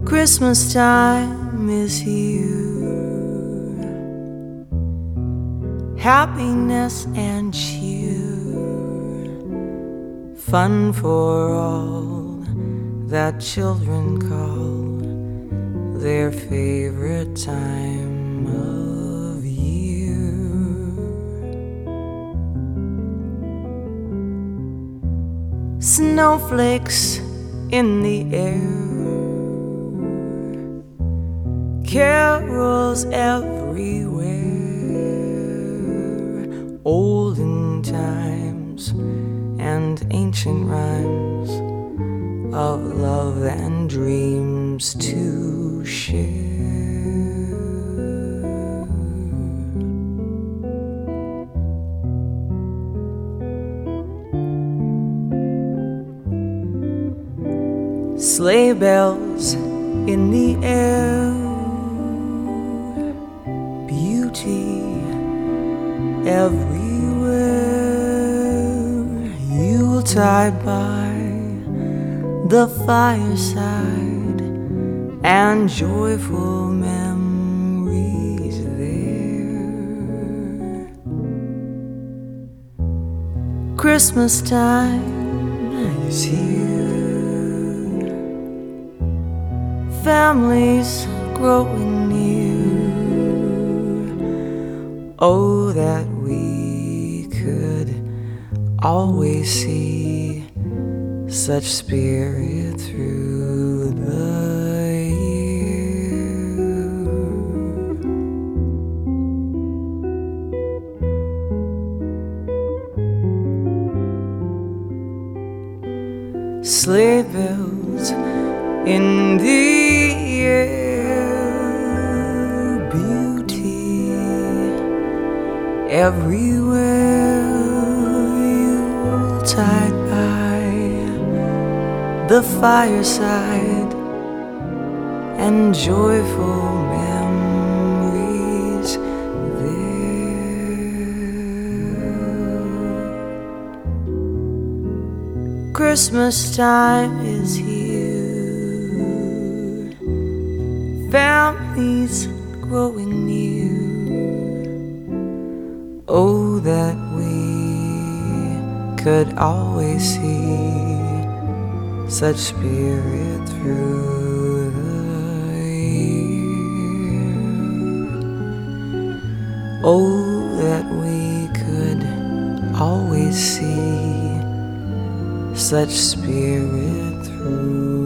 Christmas time is here. Happiness and cheer, fun for all that children call their favorite time of year. Snowflakes in the air, carols everywhere, olden times and ancient rhymes of love and dreams to share. Sleigh bells in the air, beauty everywhere, Yuletide by the fireside and joyful memories there. Christmas time is here, families growing near. Oh, that we could always see such spirit through the year. Sleigh bells in the air, beauty everywhere, Yuletide by the fireside and joyful memories there. Christmas time is here, families growing near. Oh, that we could always see such spirit through the year. Oh, that we could always see such spirit through